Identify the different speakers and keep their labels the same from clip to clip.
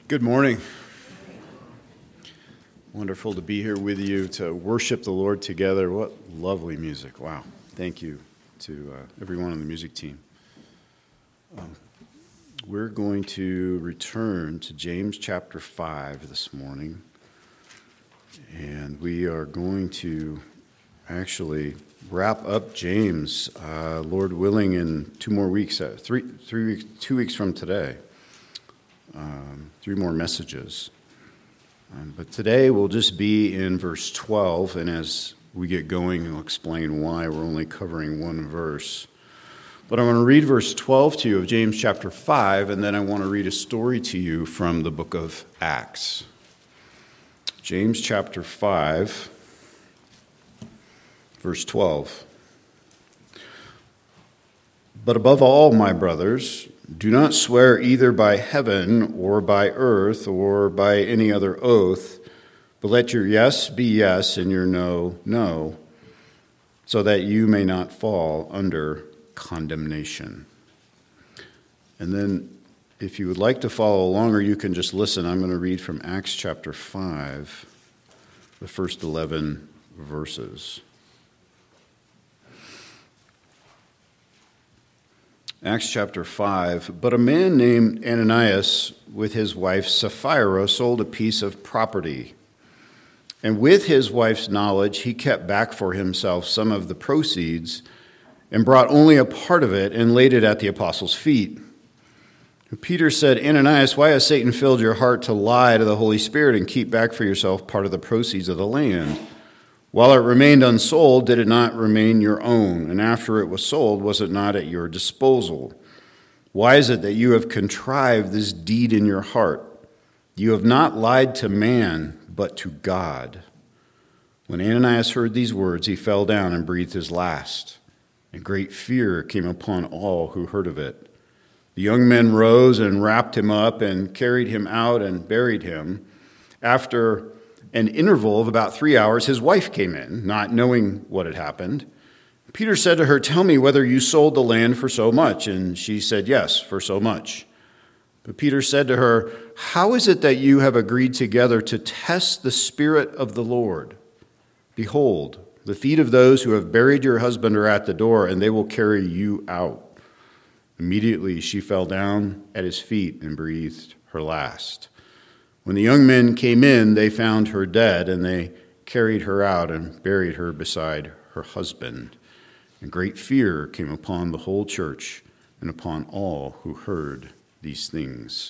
Speaker 1: Good morning. Wonderful to be here with you to worship the Lord together. What lovely music. Wow. Thank you to everyone on the music team. We're going to return to James chapter 5 this morning. And we are going to actually wrap up James, Lord willing, in 2 more weeks, 2 weeks from today. 3 more messages. But today we'll just be in verse 12, and as we get going, I'll explain why we're only covering one verse. But I want to read verse 12 to you of James chapter 5, and then I want to read a story to you from the book of Acts. James chapter 5, verse 12. But above all, my brothers, do not swear either by heaven or by earth or by any other oath, but let your yes be yes and your no, no, so that you may not fall under condemnation. And then if you would like to follow along, or you can just listen, I'm going to read from Acts chapter 5, the first 11 verses. Acts chapter 5, but a man named Ananias with his wife Sapphira sold a piece of property. And with his wife's knowledge, he kept back for himself some of the proceeds and brought only a part of it and laid it at the apostles' feet. Peter said, Ananias, why has Satan filled your heart to lie to the Holy Spirit and keep back for yourself part of the proceeds of the land? While it remained unsold, did it not remain your own? And after it was sold, was it not at your disposal? Why is it that you have contrived this deed in your heart? You have not lied to man, but to God. When Ananias heard these words, he fell down and breathed his last. And great fear came upon all who heard of it. The young men rose and wrapped him up and carried him out and buried him. After an interval of about 3 hours, his wife came in, not knowing what had happened. Peter said to her, tell me whether you sold the land for so much. And she said, yes, for so much. But Peter said to her, how is it that you have agreed together to test the Spirit of the Lord? Behold, the feet of those who have buried your husband are at the door, and they will carry you out. Immediately she fell down at his feet and breathed her last. When the young men came in, they found her dead, and they carried her out and buried her beside her husband. And great fear came upon the whole church and upon all who heard these things.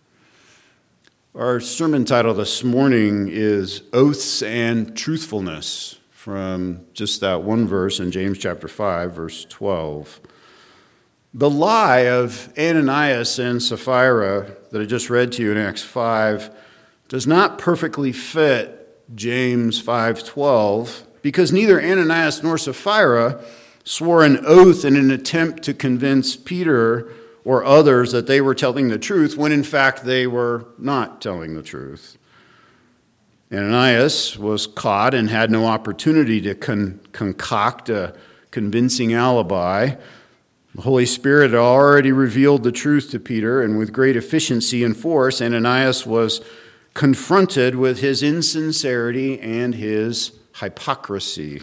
Speaker 1: Our sermon title this morning is Oaths and Truthfulness, from just that one verse in James chapter 5, verse 12. The lie of Ananias and Sapphira that I just read to you in Acts 5 does not perfectly fit James 5:12, because neither Ananias nor Sapphira swore an oath in an attempt to convince Peter or others that they were telling the truth, when in fact they were not telling the truth. Ananias was caught and had no opportunity to concoct a convincing alibi. The Holy Spirit had already revealed the truth to Peter, and with great efficiency and force, Ananias was confronted with his insincerity and his hypocrisy.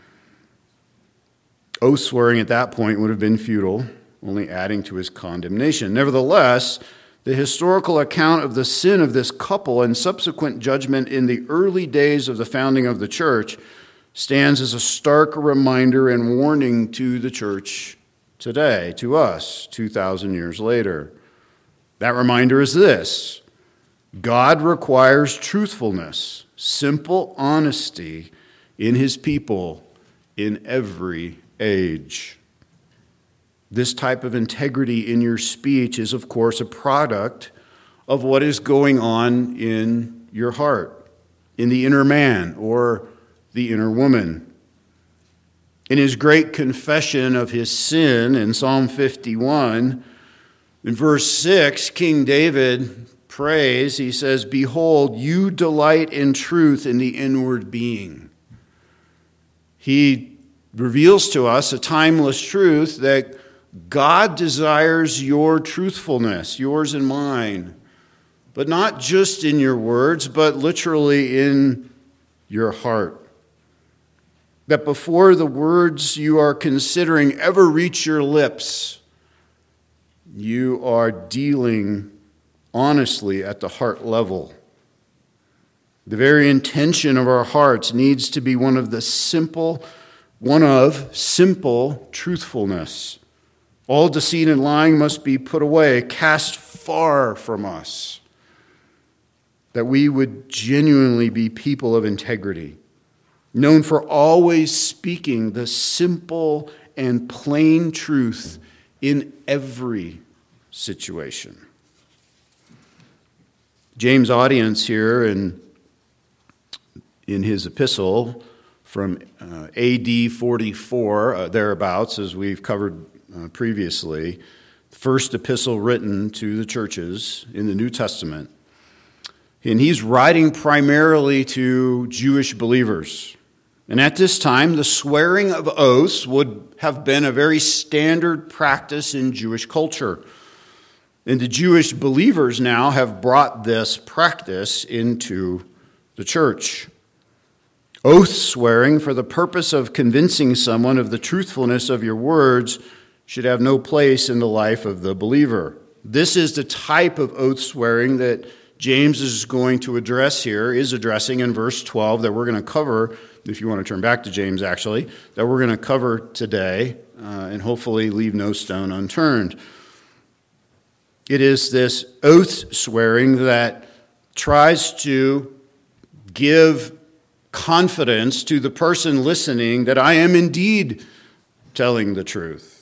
Speaker 1: Oath swearing at that point would have been futile, only adding to his condemnation. Nevertheless, the historical account of the sin of this couple and subsequent judgment in the early days of the founding of the church stands as a stark reminder and warning to the church today, to us, 2,000 years later. That reminder is this: God requires truthfulness, simple honesty in his people in every age. This type of integrity in your speech is, of course, a product of what is going on in your heart, in the inner man or the inner woman. In his great confession of his sin in Psalm 51, in verse 6, King David prays, he says, behold, you delight in truth in the inward being. He reveals to us a timeless truth that God desires your truthfulness, yours and mine. but not just in your words, but literally in your heart. That before the words you are considering ever reach your lips, you are dealing honestly at the heart level. The very intention of our hearts needs to be one of simple truthfulness. All deceit and lying must be put away, cast far from us. That we would genuinely be people of integrity, known for always speaking the simple and plain truth in every situation. James' audience here in his epistle from AD 44, thereabouts, as we've covered previously, the first epistle written to the churches in the New Testament. And he's writing primarily to Jewish believers. And at this time, the swearing of oaths would have been a very standard practice in Jewish culture. And the Jewish believers now have brought this practice into the church. Oath swearing for the purpose of convincing someone of the truthfulness of your words should have no place in the life of the believer. This is the type of oath swearing that James is going to addressing in verse 12 that we're going to cover, if you want to turn back to James actually, that we're going to cover today and hopefully leave no stone unturned. It is this oath swearing that tries to give confidence to the person listening that I am indeed telling the truth.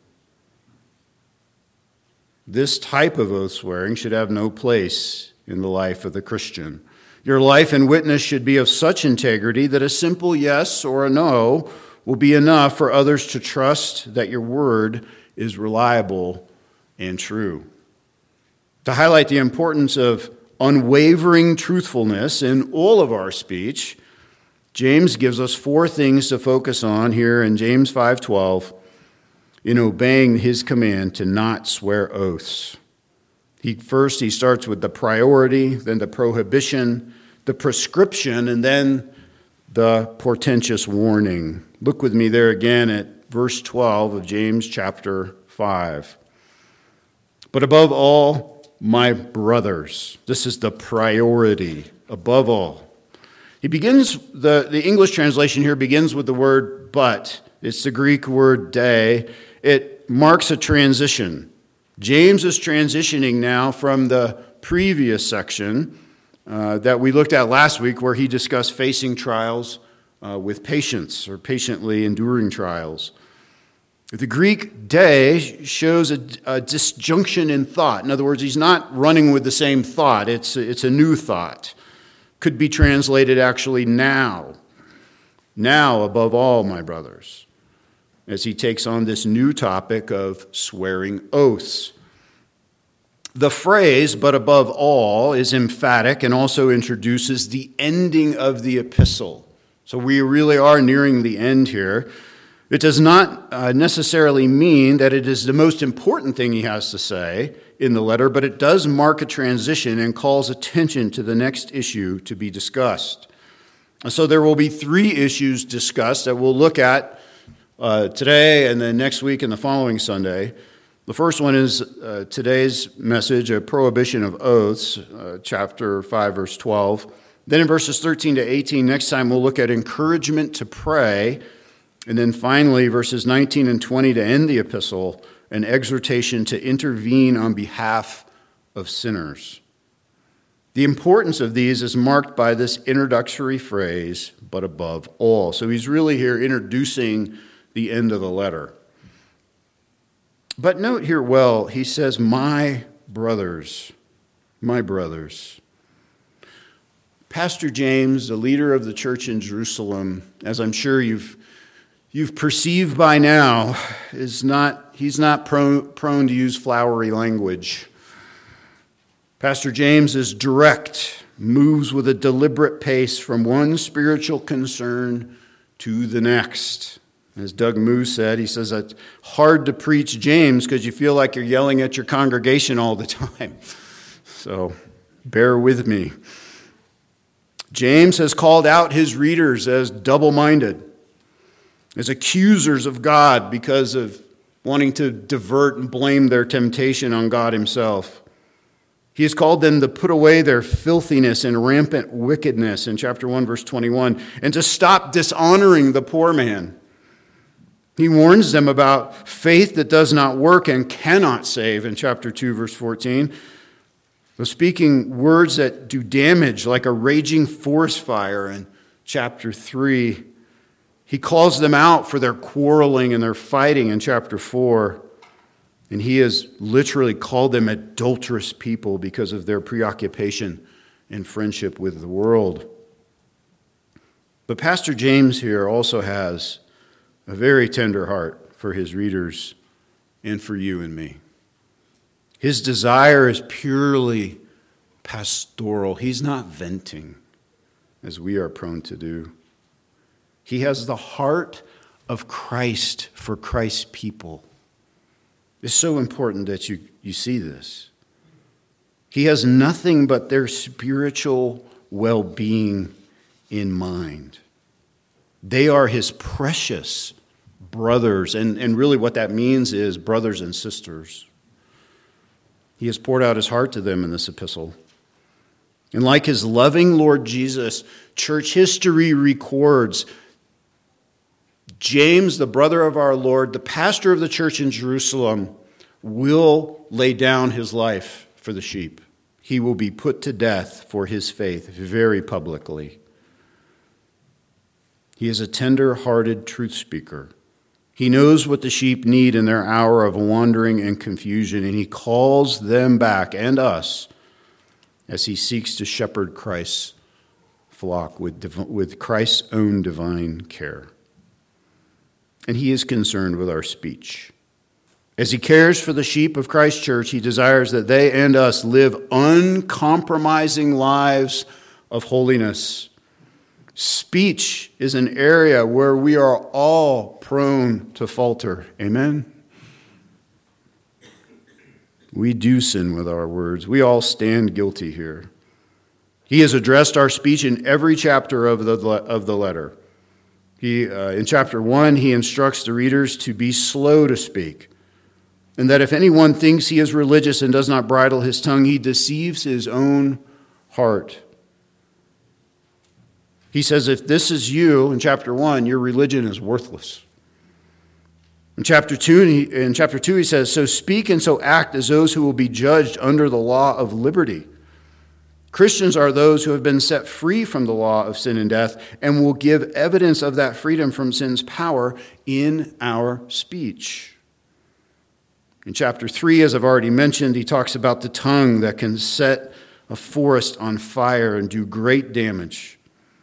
Speaker 1: This type of oath swearing should have no place in the life of the Christian. Your life and witness should be of such integrity that a simple yes or a no will be enough for others to trust that your word is reliable and true. To highlight the importance of unwavering truthfulness in all of our speech, James gives us 4 things to focus on here in James 5:12 in obeying his command to not swear oaths. First, he starts with the priority, then the prohibition, the prescription, and then the portentous warning. Look with me there again at verse 12 of James chapter 5. But above all, my brothers, this is the priority, above all. He begins, the English translation here begins with the word but. It's the Greek word de. It marks a transition. James is transitioning now from the previous section that we looked at last week where he discussed facing trials with patience or patiently enduring trials. The Greek de shows a disjunction in thought. In other words, he's not running with the same thought. It's a new thought. Could be translated actually now. Now, above all, my brothers, as he takes on this new topic of swearing oaths. The phrase, but above all, is emphatic and also introduces the ending of the epistle. So we really are nearing the end here. It does not necessarily mean that it is the most important thing he has to say in the letter, but it does mark a transition and calls attention to the next issue to be discussed. So there will be 3 issues discussed that we'll look at today and then next week and the following Sunday. The first one is today's message, a prohibition of oaths, chapter 5, verse 12. Then in verses 13 to 18, next time we'll look at encouragement to pray. And then finally, verses 19 and 20 to end the epistle, an exhortation to intervene on behalf of sinners. The importance of these is marked by this introductory phrase, but above all. So he's really here introducing the end of the letter. But note here well, he says, my brothers. Pastor James, the leader of the church in Jerusalem, as I'm sure you've perceived by now, he's not prone to use flowery language. Pastor James is direct, moves with a deliberate pace from one spiritual concern to the next. As Doug Moo said, he says it's hard to preach James because you feel like you're yelling at your congregation all the time. So Bear with me. James has called out his readers as double-minded, as accusers of God because of wanting to divert and blame their temptation on God himself. He has called them to put away their filthiness and rampant wickedness in chapter 1, verse 21, and to stop dishonoring the poor man. He warns them about faith that does not work and cannot save in chapter 2, verse 14. But speaking words that do damage like a raging forest fire in chapter 3. He calls them out for their quarreling and their fighting in chapter 4. And he has literally called them adulterous people because of their preoccupation and friendship with the world. But Pastor James here also has a very tender heart for his readers and for you and me. His desire is purely pastoral. He's not venting as we are prone to do. He has the heart of Christ for Christ's people. It's so important that you see this. He has nothing but their spiritual well-being in mind. They are his precious brothers, and really what that means is brothers and sisters. He has poured out his heart to them in this epistle. And like his loving Lord Jesus, church history records James, the brother of our Lord, the pastor of the church in Jerusalem, will lay down his life for the sheep. He will be put to death for his faith very publicly. He is a tender-hearted truth speaker. He knows what the sheep need in their hour of wandering and confusion, and he calls them back, and us, as he seeks to shepherd Christ's flock with Christ's own divine care. And he is concerned with our speech. As he cares for the sheep of Christ's church, he desires that they and us live uncompromising lives of holiness. Speech is an area where we are all prone to falter. Amen? We do sin with our words. We all stand guilty here. He has addressed our speech in every chapter of the letter. In chapter 1, he instructs the readers to be slow to speak, and that if anyone thinks he is religious and does not bridle his tongue, he deceives his own heart. He says, if this is you, in chapter 1, your religion is worthless. In chapter 2, he says, so speak and so act as those who will be judged under the law of liberty. Christians are those who have been set free from the law of sin and death and will give evidence of that freedom from sin's power in our speech. In chapter 3, as I've already mentioned, he talks about the tongue that can set a forest on fire and do great damage.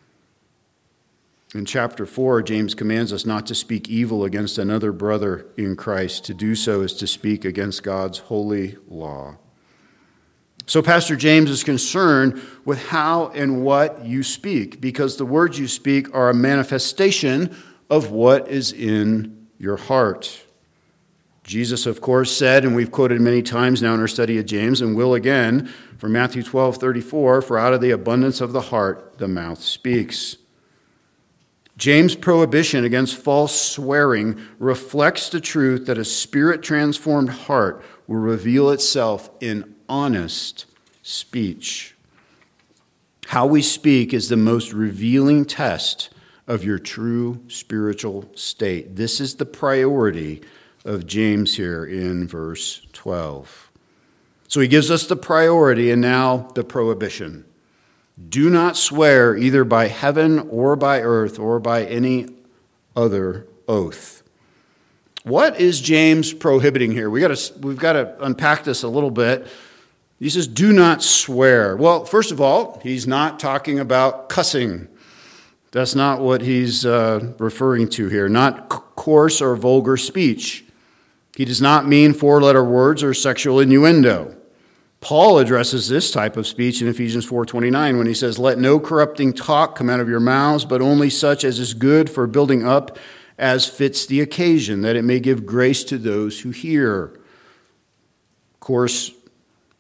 Speaker 1: In chapter 4, James commands us not to speak evil against another brother in Christ. To do so is to speak against God's holy law. So Pastor James is concerned with how and what you speak, because the words you speak are a manifestation of what is in your heart. Jesus, of course, said, and we've quoted many times now in our study of James, and will again, from Matthew 12:34, for out of the abundance of the heart the mouth speaks. James' prohibition against false swearing reflects the truth that a spirit-transformed heart will reveal itself in honest speech. How we speak is the most revealing test of your true spiritual state. This is the priority of James here in verse 12. So he gives us the priority and now the prohibition. Do not swear either by heaven or by earth or by any other oath. What is James prohibiting here? We've got to unpack this a little bit. He says, do not swear. Well, first of all, he's not talking about cussing. That's not what he's referring to here. Not coarse or vulgar speech. He does not mean four-letter words or sexual innuendo. Paul addresses this type of speech in Ephesians 4:29 when he says, let no corrupting talk come out of your mouths, but only such as is good for building up as fits the occasion, that it may give grace to those who hear. Coarse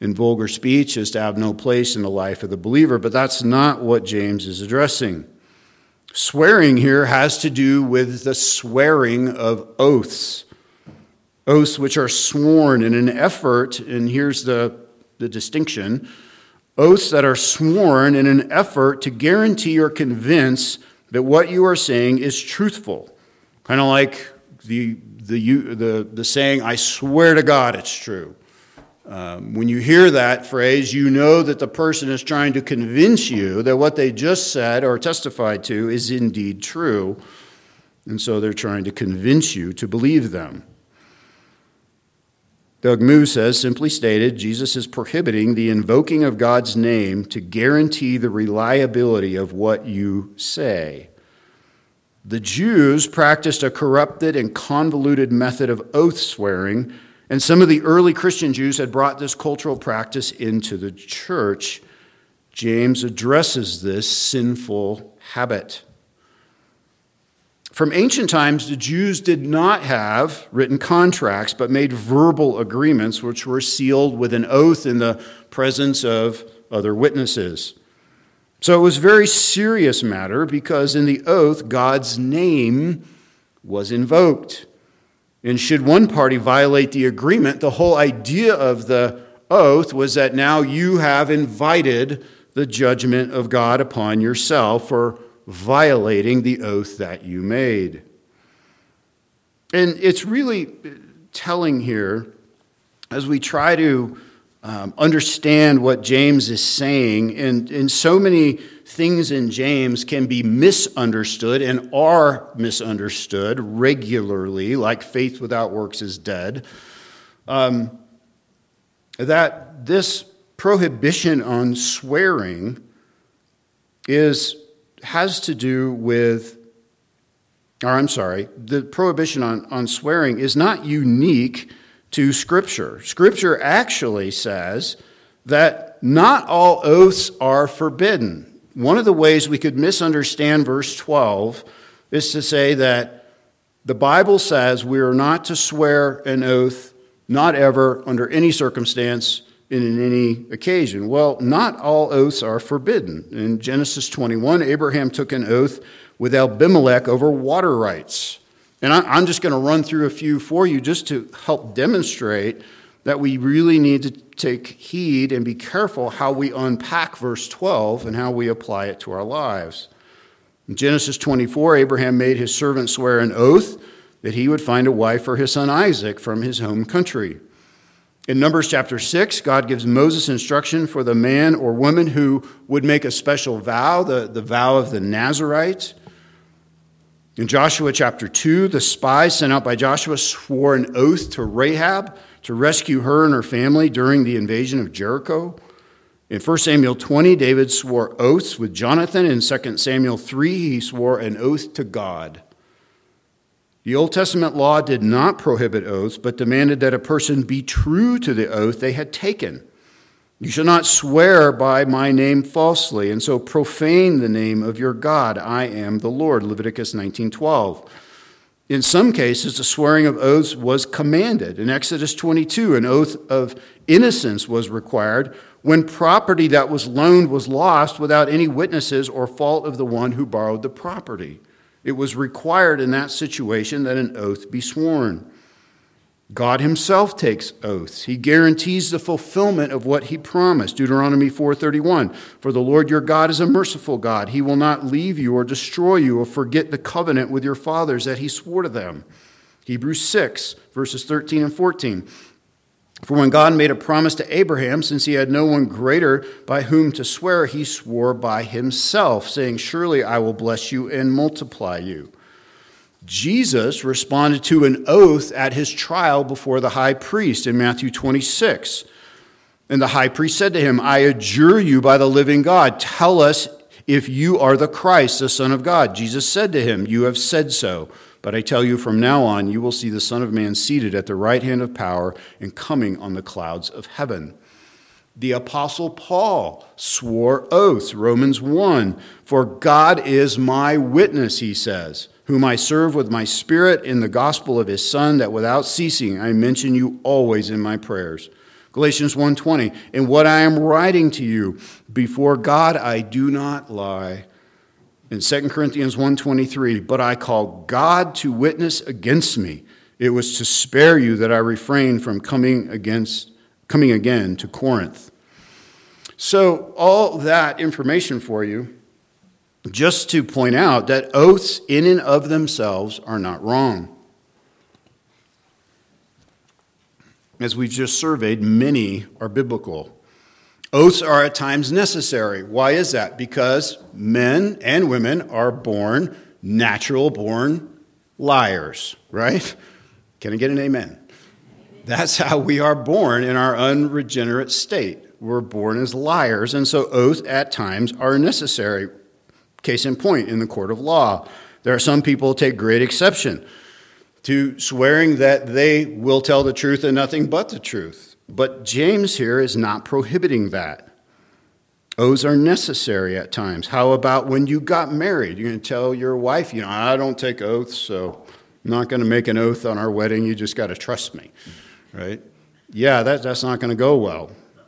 Speaker 1: in vulgar speech is to have no place in the life of the believer, but that's not what James is addressing. Swearing here has to do with the swearing of oaths. Oaths which are sworn in an effort, and here's the distinction, oaths that are sworn in an effort to guarantee or convince that what you are saying is truthful. Kind of like the saying, I swear to God it's true. When you hear that phrase, you know that the person is trying to convince you that what they just said or testified to is indeed true. And so they're trying to convince you to believe them. Doug Moo says, simply stated, Jesus is prohibiting the invoking of God's name to guarantee the reliability of what you say. The Jews practiced a corrupted and convoluted method of oath swearing, and some of the early Christian Jews had brought this cultural practice into the church. James addresses this sinful habit. From ancient times, the Jews did not have written contracts, but made verbal agreements which were sealed with an oath in the presence of other witnesses. So it was a very serious matter because in the oath, God's name was invoked. And should one party violate the agreement, the whole idea of the oath was that now you have invited the judgment of God upon yourself for violating the oath that you made. And it's really telling here, as we try to understand what James is saying, and so many things in James can be misunderstood and are misunderstood regularly, like faith without works is dead, that this prohibition on swearing has to do with, the prohibition on swearing is not unique to Scripture. Scripture actually says that not all oaths are forbidden. One of the ways we could misunderstand verse 12 is to say that the Bible says we are not to swear an oath, not ever, under any circumstance, and in any occasion. Well, not all oaths are forbidden. In Genesis 21, Abraham took an oath with Abimelech over water rights. And I'm just going to run through a few for you just to help demonstrate that we really need to take heed and be careful how we unpack verse 12 and how we apply it to our lives. In Genesis 24, Abraham made his servant swear an oath that he would find a wife for his son Isaac from his home country. In Numbers chapter 6, God gives Moses instruction for the man or woman who would make a special vow, the vow of the Nazarite. In Joshua chapter 2, the spies sent out by Joshua swore an oath to Rahab to rescue her and her family during the invasion of Jericho. In 1 Samuel 20, David swore oaths with Jonathan. In 2 Samuel 3, he swore an oath to God. The Old Testament law did not prohibit oaths, but demanded that a person be true to the oath they had taken. You shall not swear by my name falsely, and so profane the name of your God. I am the Lord, Leviticus 19:12. In some cases, the swearing of oaths was commanded. In Exodus 22, an oath of innocence was required when property that was loaned was lost without any witnesses or fault of the one who borrowed the property. It was required in that situation that an oath be sworn. God himself takes oaths. He guarantees the fulfillment of what he promised. Deuteronomy 4:31, for the Lord your God is a merciful God. He will not leave you or destroy you or forget the covenant with your fathers that he swore to them. Hebrews 6, verses 13 and 14. For when God made a promise to Abraham, since he had no one greater by whom to swear, he swore by himself, saying, surely I will bless you and multiply you. Jesus responded to an oath at his trial before the high priest in Matthew 26. And the high priest said to him, I adjure you by the living God, tell us if you are the Christ, the Son of God. Jesus said to him, you have said so. But I tell you, from now on, you will see the Son of Man seated at the right hand of power and coming on the clouds of heaven. The Apostle Paul swore oaths, Romans 1. For God is my witness, he says, whom I serve with my spirit in the gospel of his Son, that without ceasing I mention you always in my prayers. Galatians 1:20, in what I am writing to you, before God I do not lie. In 2 Corinthians 1:23, but I call God to witness against me. It was to spare you that I refrained from coming again to Corinth. So all that information for you, just to point out that oaths in and of themselves are not wrong. As we've just surveyed, many are biblical. Oaths are at times necessary. Why is that? Because men and women are natural-born liars, right? Can I get an amen? That's how we are born in our unregenerate state. We're born as liars, and so oaths at times are necessary. Case in point, in the court of law, there are some people who take great exception to swearing that they will tell the truth and nothing but the truth. But James here is not prohibiting that. Oaths are necessary at times. How about when you got married? You're going to tell your wife, I don't take oaths, so I'm not going to make an oath on our wedding. You just got to trust me, right? Yeah, that's not going to go well.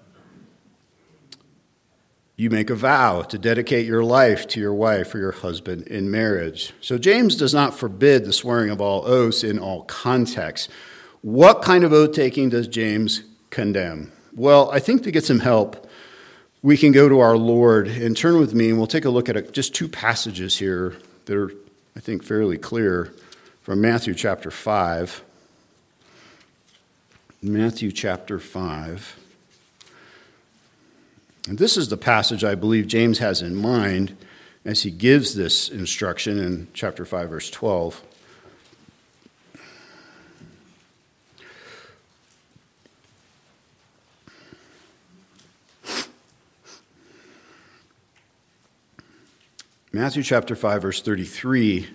Speaker 1: You make a vow to dedicate your life to your wife or your husband in marriage. So James does not forbid the swearing of all oaths in all contexts. What kind of oath-taking does James condemn? Well, I think to get some help, we can go to our Lord and turn with me, and we'll take a look at just two passages here that are, I think, fairly clear from Matthew chapter 5. Matthew chapter 5. And this is the passage I believe James has in mind as he gives this instruction in chapter 5, verse 12. Matthew chapter 5, verse 33.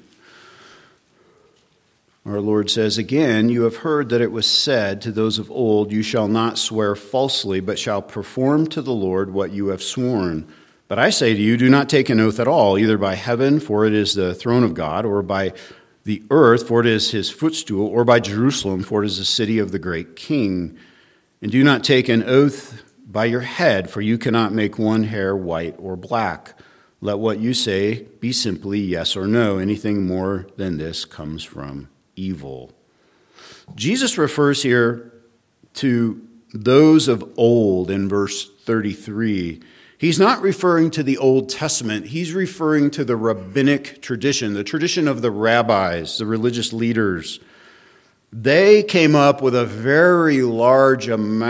Speaker 1: Our Lord says, again, you have heard that it was said to those of old, you shall not swear falsely, but shall perform to the Lord what you have sworn. But I say to you, do not take an oath at all, either by heaven, for it is the throne of God, or by the earth, for it is his footstool, or by Jerusalem, for it is the city of the great king. And do not take an oath by your head, for you cannot make one hair white or black. Let what you say be simply yes or no. Anything more than this comes from evil. Jesus refers here to those of old in verse 33. He's not referring to the Old Testament. He's referring to the rabbinic tradition, the tradition of the rabbis, the religious leaders. They came up with a very large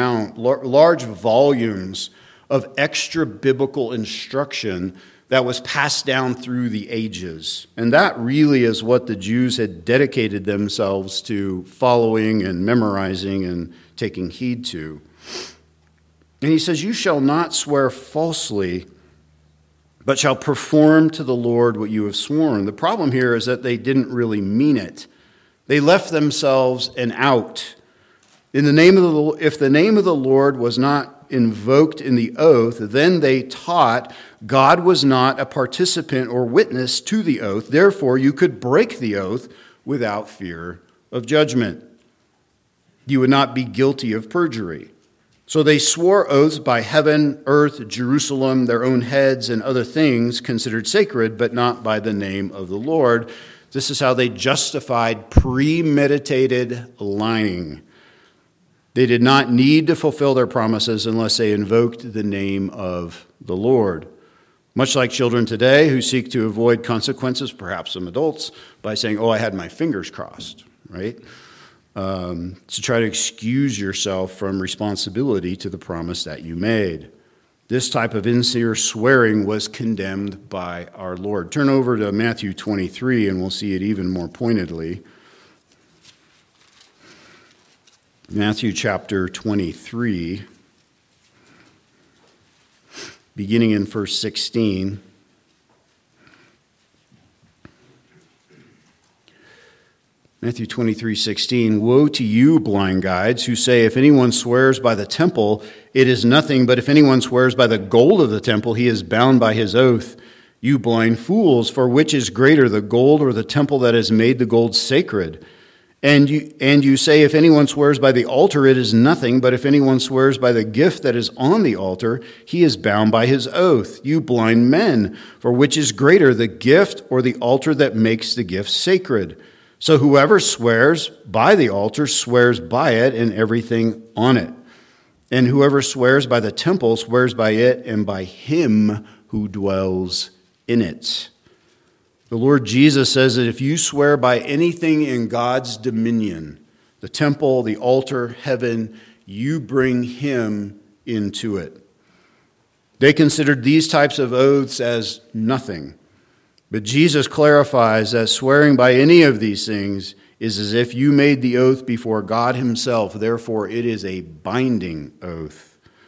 Speaker 1: volumes of extra biblical instruction that was passed down through the ages. And that really is what the Jews had dedicated themselves to following and memorizing and taking heed to. And he says, you shall not swear falsely, but shall perform to the Lord what you have sworn. The problem here is that they didn't really mean it. They left themselves an out. If the name of the Lord was not invoked in the oath, then they taught God was not a participant or witness to the oath. Therefore, you could break the oath without fear of judgment. You would not be guilty of perjury. So they swore oaths by heaven, earth, Jerusalem, their own heads, and other things considered sacred, but not by the name of the Lord. This is how they justified premeditated lying. They did not need to fulfill their promises unless they invoked the name of the Lord. Much like children today who seek to avoid consequences, perhaps some adults, by saying, I had my fingers crossed, right? To try to excuse yourself from responsibility to the promise that you made. This type of insincere swearing was condemned by our Lord. Turn over to Matthew 23 and we'll see it even more pointedly. Matthew chapter 23, beginning in verse 16. Matthew 23:16, woe to you, blind guides, who say, if anyone swears by the temple, it is nothing, but if anyone swears by the gold of the temple, he is bound by his oath. You blind fools, for which is greater, the gold or the temple that has made the gold sacred? And you say, if anyone swears by the altar, it is nothing, but if anyone swears by the gift that is on the altar, he is bound by his oath. You blind men, for which is greater, the gift or the altar that makes the gift sacred? So whoever swears by the altar swears by it and everything on it. And whoever swears by the temple swears by it and by him who dwells in it. The Lord Jesus says that if you swear by anything in God's dominion, the temple, the altar, heaven, you bring him into it. They considered these types of oaths as nothing. But Jesus clarifies that swearing by any of these things is as if you made the oath before God himself. Therefore, it is a binding oath.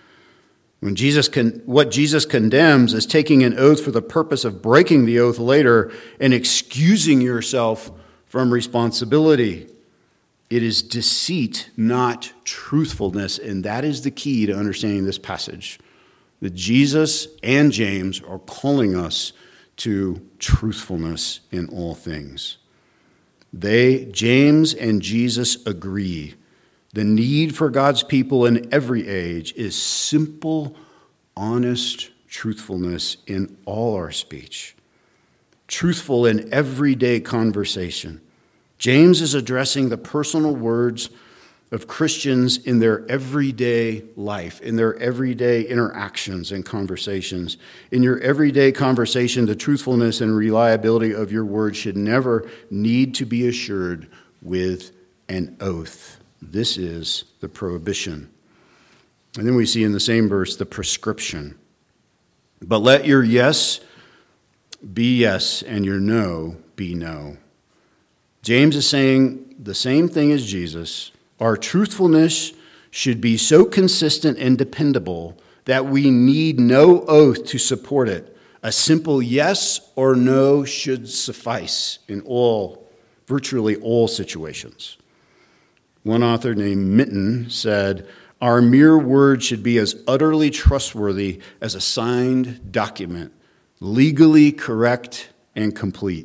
Speaker 1: What Jesus condemns is taking an oath for the purpose of breaking the oath later and excusing yourself from responsibility. It is deceit, not truthfulness, and that is the key to understanding this passage. That Jesus and James are calling us to truthfulness in all things. James and Jesus agree. The need for God's people in every age is simple, honest truthfulness in all our speech. Truthful in everyday conversation. James is addressing the personal words of Christians in their everyday life, in their everyday interactions and conversations. In your everyday conversation, the truthfulness and reliability of your words should never need to be assured with an oath. This is the prohibition. And then we see in the same verse the prescription. But let your yes be yes and your no be no. James is saying the same thing as Jesus. Our truthfulness should be so consistent and dependable that we need no oath to support it. A simple yes or no should suffice in virtually all situations. One author named Minton said, "Our mere word should be as utterly trustworthy as a signed document, legally correct and complete."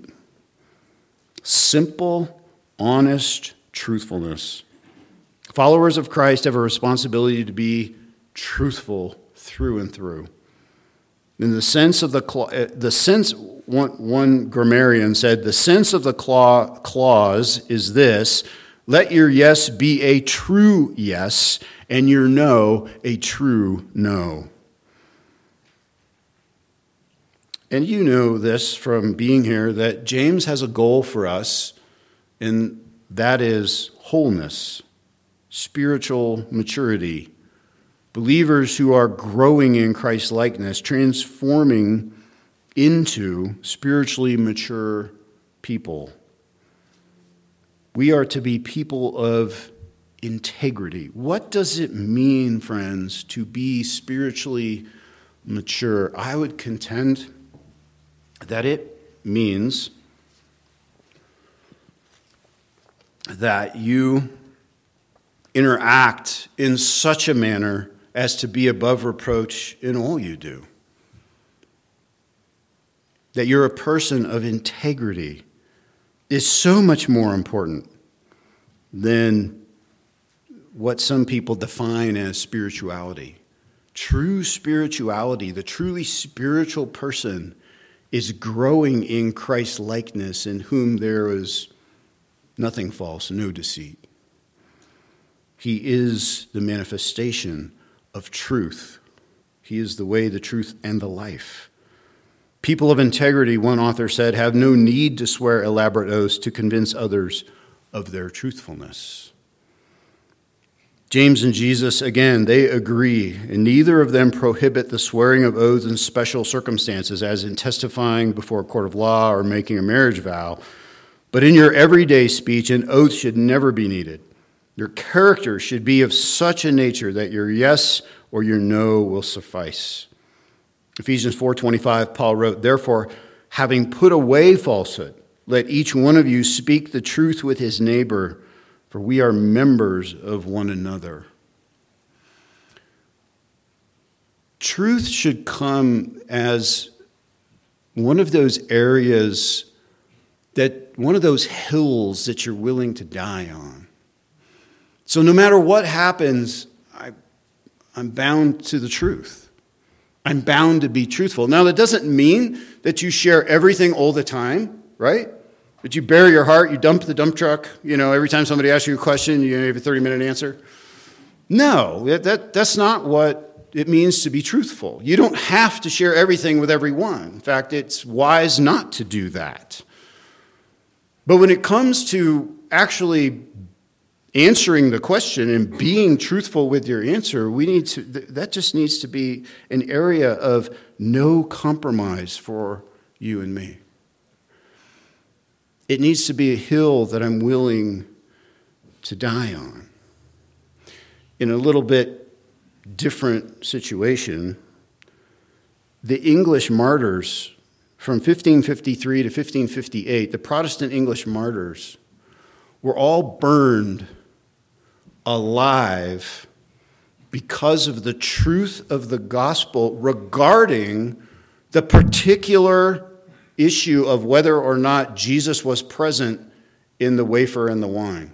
Speaker 1: Simple, honest truthfulness. Followers of Christ have a responsibility to be truthful through and through. In the sense of one grammarian said, the sense of the clause is this: let your yes be a true yes, and your no a true no. And you know this from being here, that James has a goal for us, and that is wholeness, spiritual maturity, believers who are growing in Christ's likeness, transforming into spiritually mature people. We are to be people of integrity. What does it mean, friends, to be spiritually mature? I would contend that it means that you interact in such a manner as to be above reproach in all you do. That you're a person of integrity is so much more important than what some people define as spirituality. True spirituality, the truly spiritual person, is growing in Christ's likeness, in whom there is nothing false, no deceit. He is the manifestation of truth. He is the way, the truth, and the life. People of integrity, one author said, have no need to swear elaborate oaths to convince others of their truthfulness. James and Jesus, again, they agree, and neither of them prohibit the swearing of oaths in special circumstances, as in testifying before a court of law or making a marriage vow. But in your everyday speech, an oath should never be needed. Your character should be of such a nature that your yes or your no will suffice. Ephesians 4:25, Paul wrote, "Therefore, having put away falsehood, let each one of you speak the truth with his neighbor, for we are members of one another." Truth should come as one of those areas that one of those hills that you're willing to die on. So no matter what happens, I'm bound to the truth. I'm bound to be truthful. Now, that doesn't mean that you share everything all the time, right? That you bare your heart, you dump the dump truck, every time somebody asks you a question, you have a 30-minute answer. No, that's not what it means to be truthful. You don't have to share everything with everyone. In fact, it's wise not to do that. But when it comes to actually answering the question and being truthful with your answer, that just needs to be an area of no compromise for you and me. It needs to be a hill that I'm willing to die on. In a little bit different situation, the English martyrs from 1553 to 1558, the Protestant English martyrs, were all burned alive because of the truth of the gospel regarding the particular issue of whether or not Jesus was present in the wafer and the wine.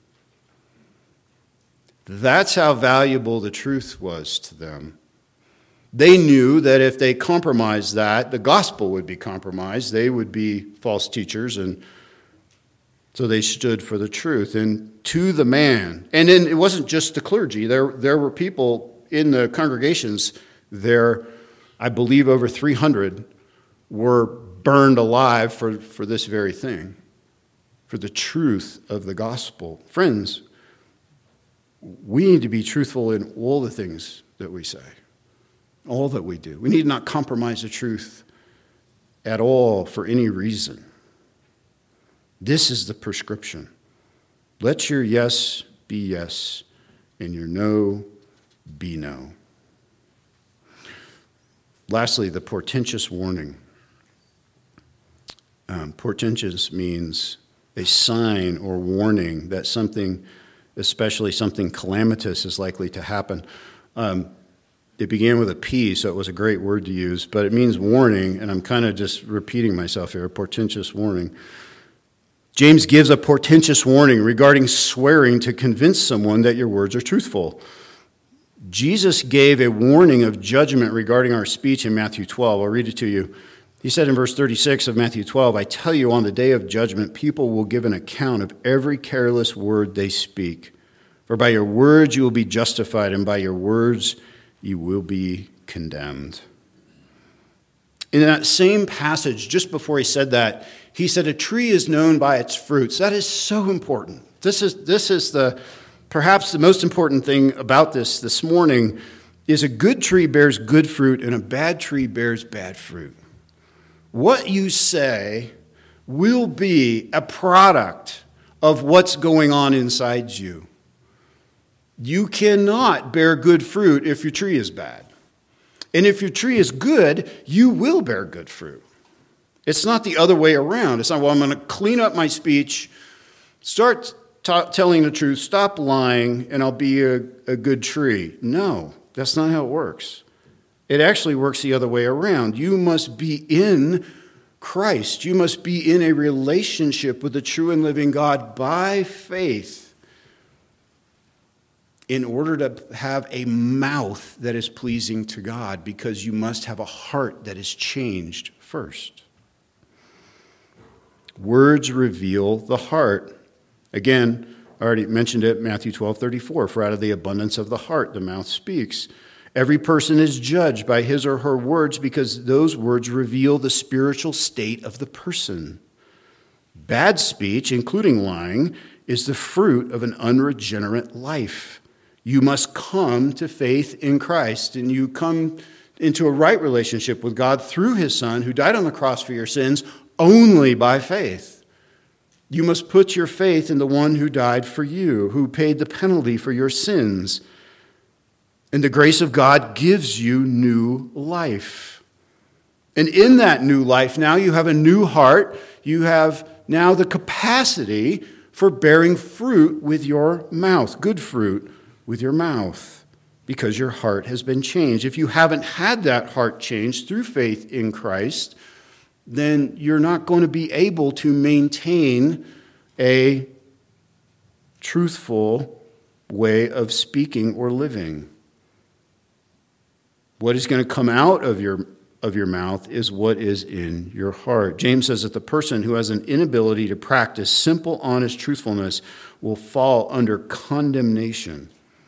Speaker 1: That's how valuable the truth was to them. They knew that if they compromised that, the gospel would be compromised. They would be false teachers, and so they stood for the truth. And to the man, and then it wasn't just the clergy. There were people in the congregations there, I believe over 300, were burned alive for this very thing, for the truth of the gospel. Friends, we need to be truthful in all the things that we say, all that we do. We need not compromise the truth at all for any reason. This is the prescription. Let your yes be yes, and your no be no. Lastly, the portentous warning. Portentous means a sign or warning that something, especially something calamitous, is likely to happen. It began with a P, so it was a great word to use, but it means warning, and I'm kind of just repeating myself here, a portentous warning. James gives a portentous warning regarding swearing to convince someone that your words are truthful. Jesus gave a warning of judgment regarding our speech in Matthew 12. I'll read it to you. He said in verse 36 of Matthew 12, I tell you, on the day of judgment, people will give an account of every careless word they speak. For by your words you will be justified, and by your words you will be condemned. In that same passage, just before he said that, he said, a tree is known by its fruits. That is so important. This is perhaps the most important thing about this morning is a good tree bears good fruit and a bad tree bears bad fruit. What you say will be a product of what's going on inside you. You cannot bear good fruit if your tree is bad. And if your tree is good, you will bear good fruit. It's not the other way around. It's not, well, I'm going to clean up my speech, start telling the truth, stop lying, and I'll be a good tree. No, that's not how it works. It actually works the other way around. You must be in Christ. You must be in a relationship with the true and living God by faith in order to have a mouth that is pleasing to God, because you must have a heart that is changed first. Words reveal the heart. Again, I already mentioned it, Matthew 12:34, for out of the abundance of the heart the mouth speaks. Every person is judged by his or her words because those words reveal the spiritual state of the person. Bad speech, including lying, is the fruit of an unregenerate life. You must come to faith in Christ, and you come into a right relationship with God through his Son, who died on the cross for your sins, only by faith. You must put your faith in the one who died for you, who paid the penalty for your sins. And the grace of God gives you new life. And in that new life, now you have a new heart. You have now the capacity for bearing fruit with your mouth, good fruit with your mouth, because your heart has been changed. If you haven't had that heart changed through faith in Christ, then you're not going to be able to maintain a truthful way of speaking or living. What is going to come out of your mouth is what is in your heart. James says that the person who has an inability to practice simple, honest truthfulness will fall under condemnation.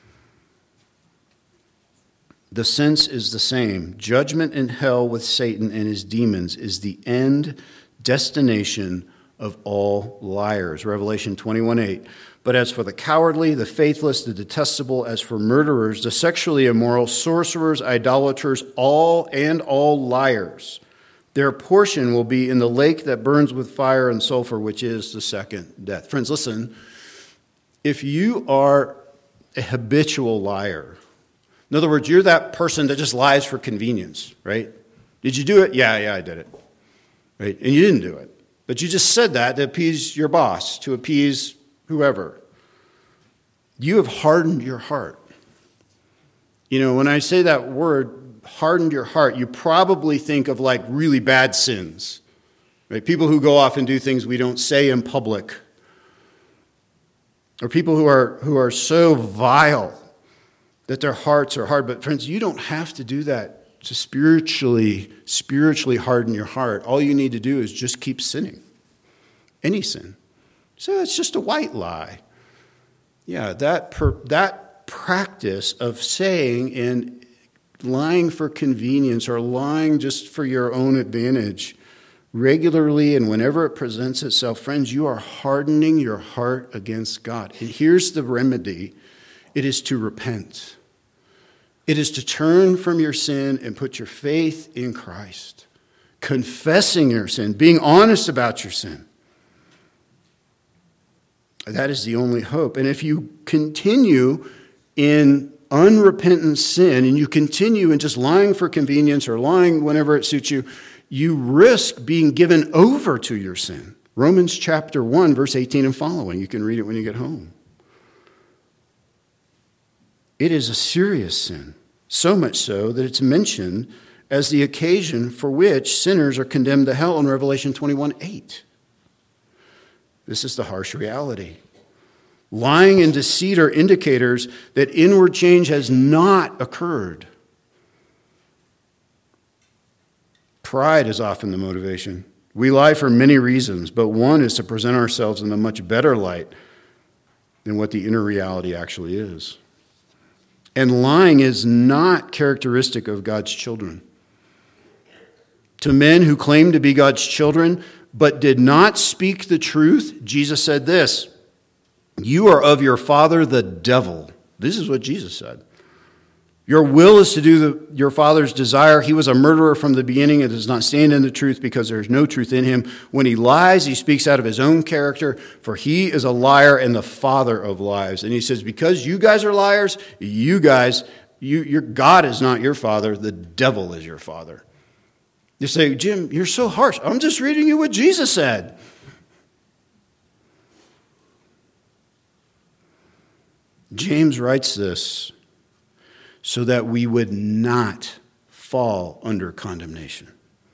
Speaker 1: The sense is the same. Judgment in hell with Satan and his demons is the end destination of all liars. Revelation 21:8. But as for the cowardly, the faithless, the detestable, as for murderers, the sexually immoral, sorcerers, idolaters, all liars, their portion will be in the lake that burns with fire and sulfur, which is the second death. Friends, listen, if you are a habitual liar, in other words, you're that person that just lies for convenience, right? Did you do it? Yeah, I did it. Right? And you didn't do it. But you just said that to appease your boss, to appease whoever. You have hardened your heart. You know, when I say that word, hardened your heart, you probably think of like really bad sins. Right? People who go off and do things we don't say in public. Or people who are so vile that their hearts are hard. But friends, you don't have to do that to spiritually harden your heart. All you need to do is just keep sinning. Any sin. So it's just a white lie. Yeah, that practice of saying and lying for convenience or lying just for your own advantage regularly and whenever it presents itself, friends, you are hardening your heart against God. And here's the remedy. It is to repent. It is to turn from your sin and put your faith in Christ. Confessing your sin, being honest about your sin. That is the only hope. And if you continue in unrepentant sin and you continue in just lying for convenience or lying whenever it suits you, you risk being given over to your sin. Romans chapter 1, verse 18 and following. You can read it when you get home. It is a serious sin, so much so that it's mentioned as the occasion for which sinners are condemned to hell in Revelation 21:8. This is the harsh reality. Lying and deceit are indicators that inward change has not occurred. Pride is often the motivation. We lie for many reasons, but one is to present ourselves in a much better light than what the inner reality actually is. And lying is not characteristic of God's children. To men who claim to be God's children but did not speak the truth, Jesus said this, "You are of your father the devil." This is what Jesus said. Your will is to do your father's desire. He was a murderer from the beginning and does not stand in the truth because there is no truth in him. When he lies, he speaks out of his own character, for he is a liar and the father of lies. And he says, because you guys are liars, your God is not your father, the devil is your father. You say, Jim, you're so harsh. I'm just reading you what Jesus said. James writes this so that we would not fall under condemnation.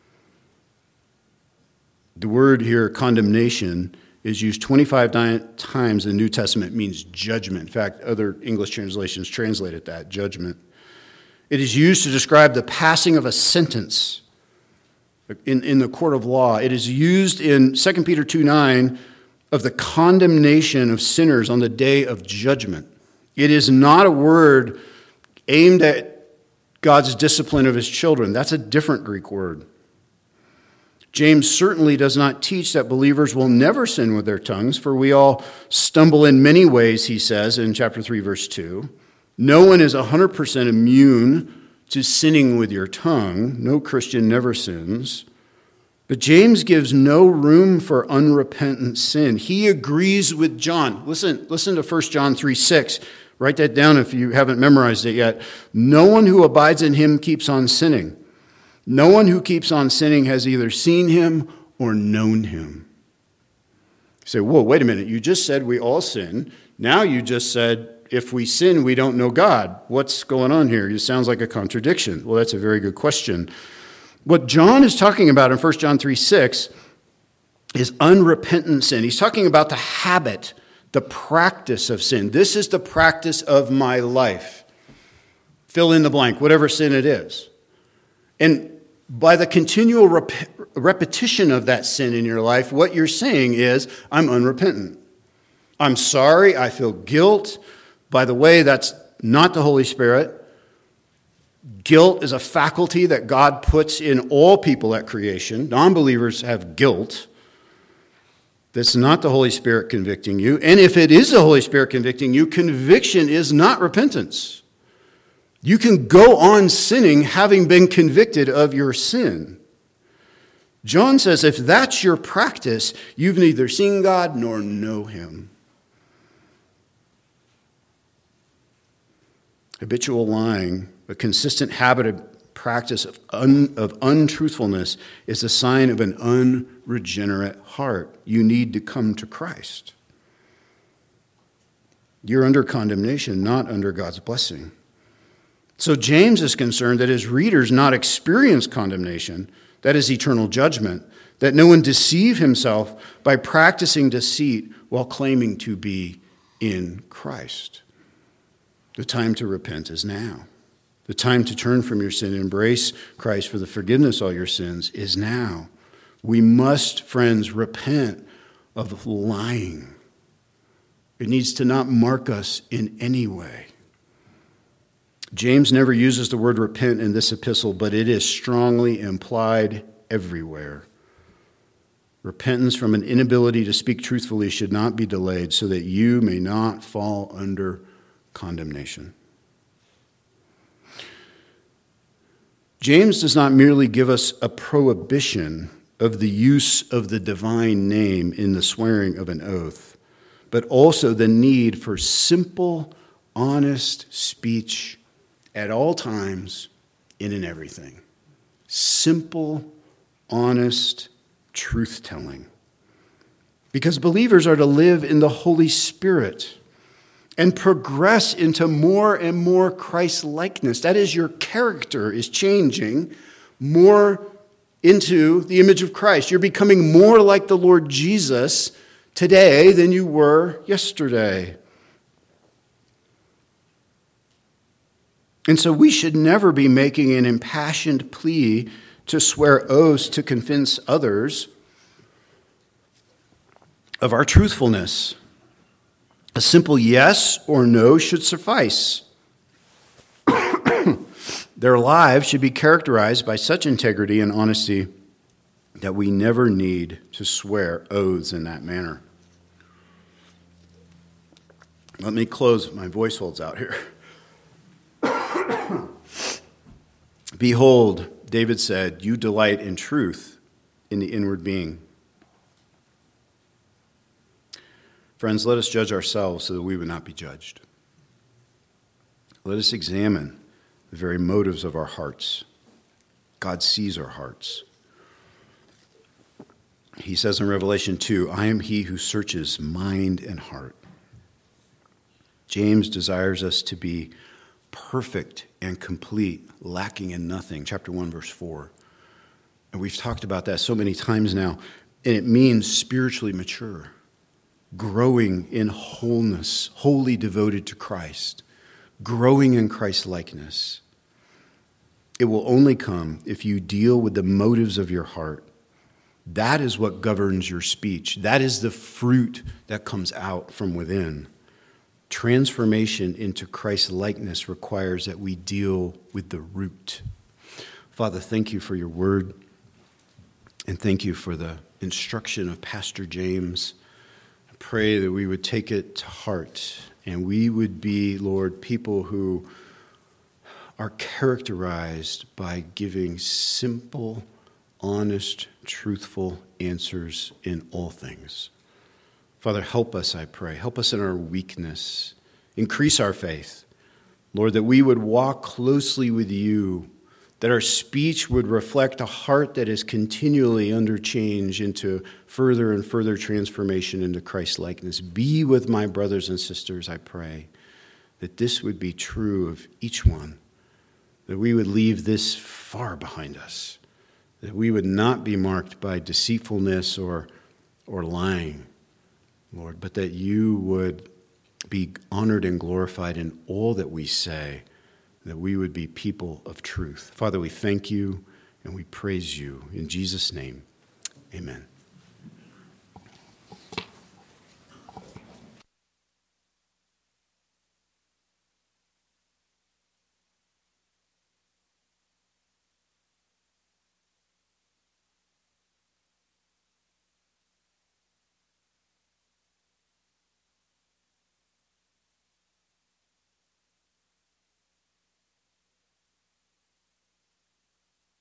Speaker 1: The word here, condemnation, is used 25 times in the New Testament. It means judgment. In fact, other English translations translate it that, judgment. It is used to describe the passing of a sentence in the court of law. It is used in 2 Peter 2:9 of the condemnation of sinners on the day of judgment. It is not a word aimed at God's discipline of his children. That's a different Greek word. James certainly does not teach that believers will never sin with their tongues, for we all stumble in many ways, he says in chapter 3, verse 2. No one is 100% immune to sinning with your tongue. No Christian never sins. But James gives no room for unrepentant sin. He agrees with John. Listen to 1 John 3:6. Write that down if you haven't memorized it yet. No one who abides in him keeps on sinning. No one who keeps on sinning has either seen him or known him. You say, whoa, wait a minute. You just said we all sin. Now you just said if we sin, we don't know God. What's going on here? It sounds like a contradiction. Well, that's a very good question. What John is talking about in 1 John 3:6 is unrepentant sin. He's talking about the habit, the practice of sin. This is the practice of my life. Fill in the blank, whatever sin it is. And by the continual repetition of that sin in your life, what you're saying is, I'm unrepentant. I'm sorry, I feel guilt. By the way, that's not the Holy Spirit. Guilt is a faculty that God puts in all people at creation. Non-believers have guilt. That's not the Holy Spirit convicting you. And if it is the Holy Spirit convicting you, conviction is not repentance. You can go on sinning having been convicted of your sin. John says if that's your practice, you've neither seen God nor know him. Habitual lying, a consistent habit of practice of untruthfulness, is a sign of an unregenerate heart. You need to come to Christ. You're under condemnation, not under God's blessing. So James is concerned that his readers not experience condemnation, that is eternal judgment, that no one deceive himself by practicing deceit while claiming to be in Christ. The time to repent is now. The time to turn from your sin and embrace Christ for the forgiveness of all your sins is now. We must, friends, repent of lying. It needs to not mark us in any way. James never uses the word repent in this epistle, but it is strongly implied everywhere. Repentance from an inability to speak truthfully should not be delayed so that you may not fall under condemnation. James does not merely give us a prohibition of the use of the divine name in the swearing of an oath, but also the need for simple, honest speech at all times, in and everything. Simple, honest truth-telling. Because believers are to live in the Holy Spirit and progress into more and more Christ-likeness. That is, your character is changing more into the image of Christ. You're becoming more like the Lord Jesus today than you were yesterday. And so we should never be making an impassioned plea to swear oaths to convince others of our truthfulness. A simple yes or no should suffice. Their lives should be characterized by such integrity and honesty that we never need to swear oaths in that manner. Let me close. My voice holds out here. Behold, David said, you delight in truth in the inward being. Friends, let us judge ourselves so that we would not be judged. Let us examine the very motives of our hearts. God sees our hearts. He says in Revelation 2, I am he who searches mind and heart. James desires us to be perfect and complete, lacking in nothing. Chapter 1, verse 4. And we've talked about that so many times now. And it means spiritually mature, growing in wholeness, wholly devoted to Christ, growing in Christ-likeness. It will only come if you deal with the motives of your heart. That is what governs your speech. That is the fruit that comes out from within. Transformation into Christ-likeness requires that we deal with the root. Father, thank you for your word, and thank you for the instruction of Pastor James. I pray that we would take it to heart, and we would be, Lord, people who are characterized by giving simple, honest, truthful answers in all things. Father, help us, I pray. Help us in our weakness. Increase our faith. Lord, that we would walk closely with you, that our speech would reflect a heart that is continually under change into further and further transformation into Christ-likeness. Be with my brothers and sisters, I pray, that this would be true of each one, that we would leave this far behind us that we would not be marked by deceitfulness or lying, Lord, but that you would be honored and glorified in all that we say, that we would be people of truth. Father, we thank you and we praise you. In Jesus' name, amen.